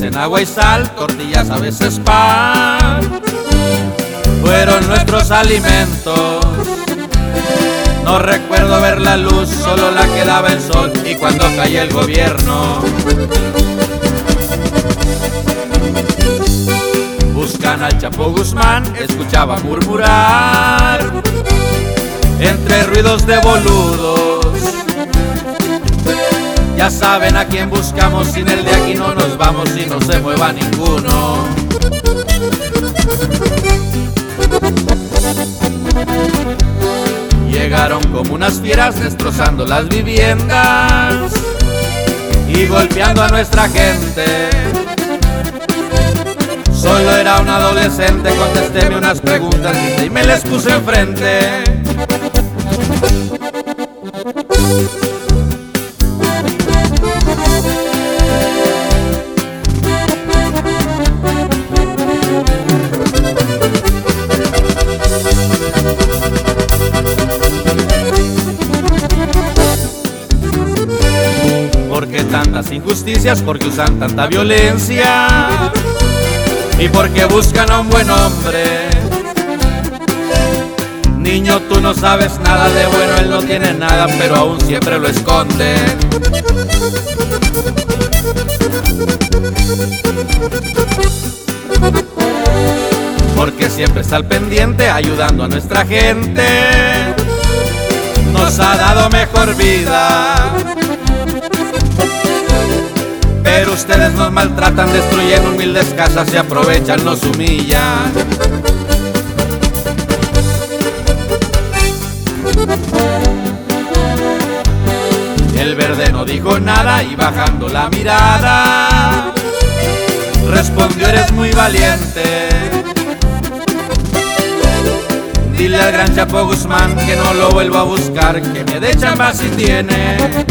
en agua y sal, tortillas, a veces pan. Fueron nuestros alimentos. No recuerdo ver la luz, solo la que daba el sol y cuando caía el gobierno. Buscan al Chapo Guzmán, escuchaba murmurar entre ruidos de boludos. Ya saben a quién buscamos, sin el de aquí no nos vamos y no se mueva ninguno. Llegaron como unas fieras destrozando las viviendas y golpeando a nuestra gente. Solo era un adolescente, contestéme unas preguntas y me les puse enfrente. ¿Por qué tantas injusticias? ¿Por qué usan tanta violencia? ¿Y por qué buscan a un buen hombre? Niño, tú no sabes nada de bueno, él no tiene nada, pero aún siempre lo esconde. Porque siempre está al pendiente, ayudando a nuestra gente. Nos ha dado mejor vida. Pero ustedes nos maltratan, destruyen humildes casas, se aprovechan, nos humillan. El verde no dijo nada y bajando la mirada respondió: eres muy valiente. Dile al gran Chapo Guzmán que no lo vuelva a buscar, que me dé chamba si tiene.